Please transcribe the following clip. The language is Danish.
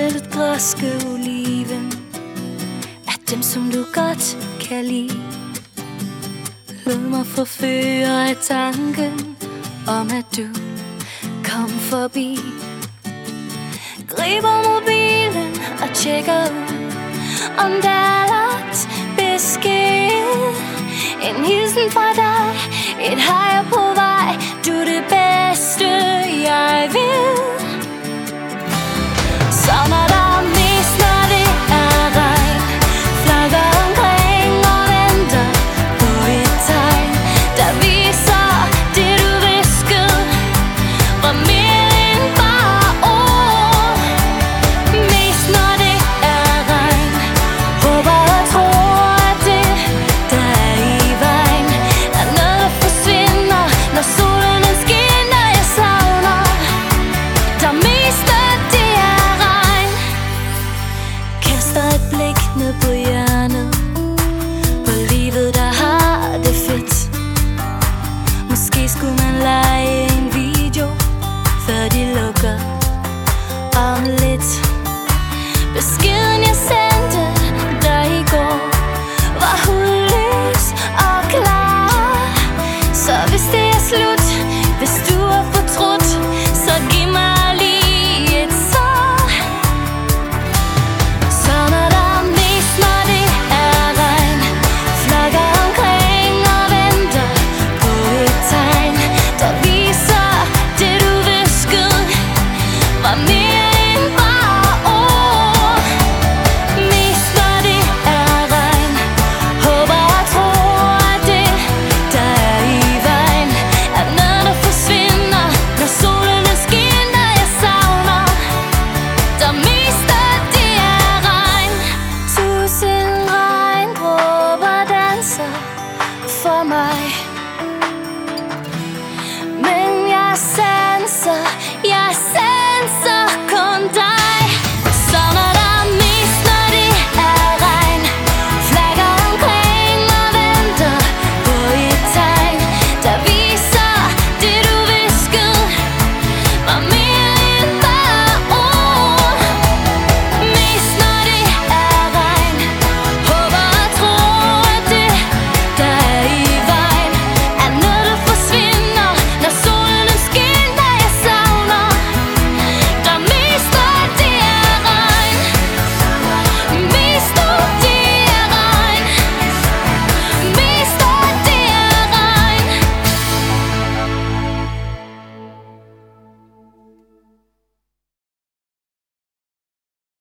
lidt græske oliven af dem, som du godt kan lide. Lad mig forføre af tanken om, at du kom forbi. Griber mobilen og tjekker ud, om der er lagt besked. En hilsen fra dig, et hej på